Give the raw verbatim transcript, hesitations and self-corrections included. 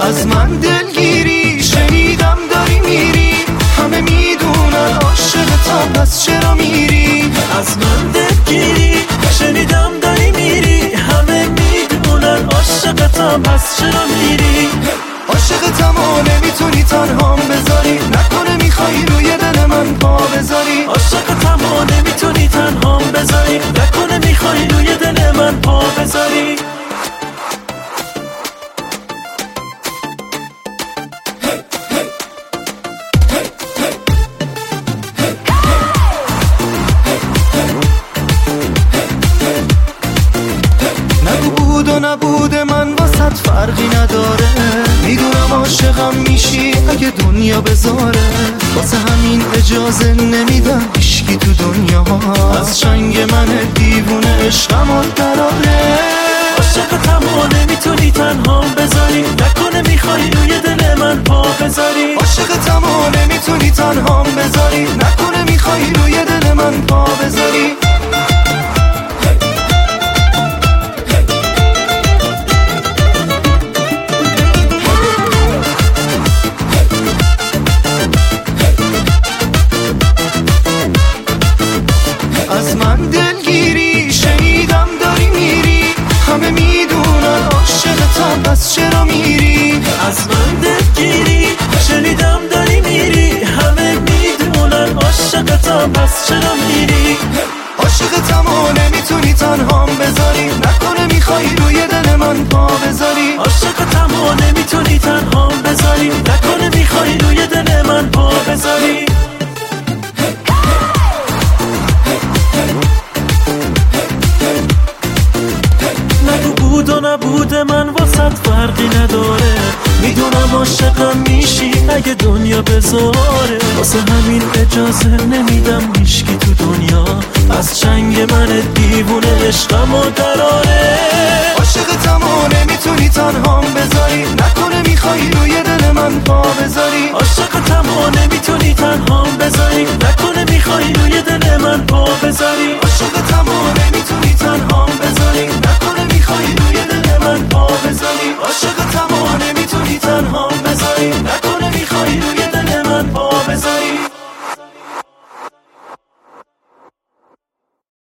از من دلگیری شنیدم داری میری، همه میدونن عاشقتم پس چرا میری؟ از من دلگیری شنیدم داری میری، همه میدونن عاشقتم پس چرا میری؟ عاشقتم و نمیتونی تنهام بذاری، نکنه میخوای روی دل من پا بذاری. عاشقتم و نمیتونی تنهام بذاری، نکنه میخوای روی دل من پا بذاری. نگو بود و نبود من واسط فرقی نداره، میدونم عاشقم میشی اگه دنیا بذاره، واسه همین اجازه نمیدم هیچکی تو دنیا از چنگ من دیوونه عشقم و دراره. عاشقتم و نمیتونی تنهام بذاری، نکنه میخوای روی دل من پا بذاری. عاشقتم و نمیتونی تنهام بذاری، نکنه میخوای روی دل من پا بذاری. از من دلگیری شنیدم داری میری، همه میدونن عاشقتم پس چرا میری؟ از من دلگیری شنیدم داری میری، همه میدونن عاشقتم پس چرا میری؟ عاشقتم و نمیتونی تنهام بذاری، نکنه میخوای روی دل من پا بذاری. عاشقتم و نمیتونی تنهام بذاری، نکنه میخوای روی دل من پا بذاری. نگو بود و نبود من واسط فرقی نداره، میدونم عاشقم میشی اگه دنیا بذاره، واسه همین اجازه نمیدم هیچکی تو دنیا از چنگ من دیوونه عشقم و دراره. عاشقتم و نمیتونی تنهام بذاری، نکنه میخوای روی دل من پا بذاری. عاشقتم و نمیتونی تنهام بذاری، نکنه میخوای روی دل من پا بذاری.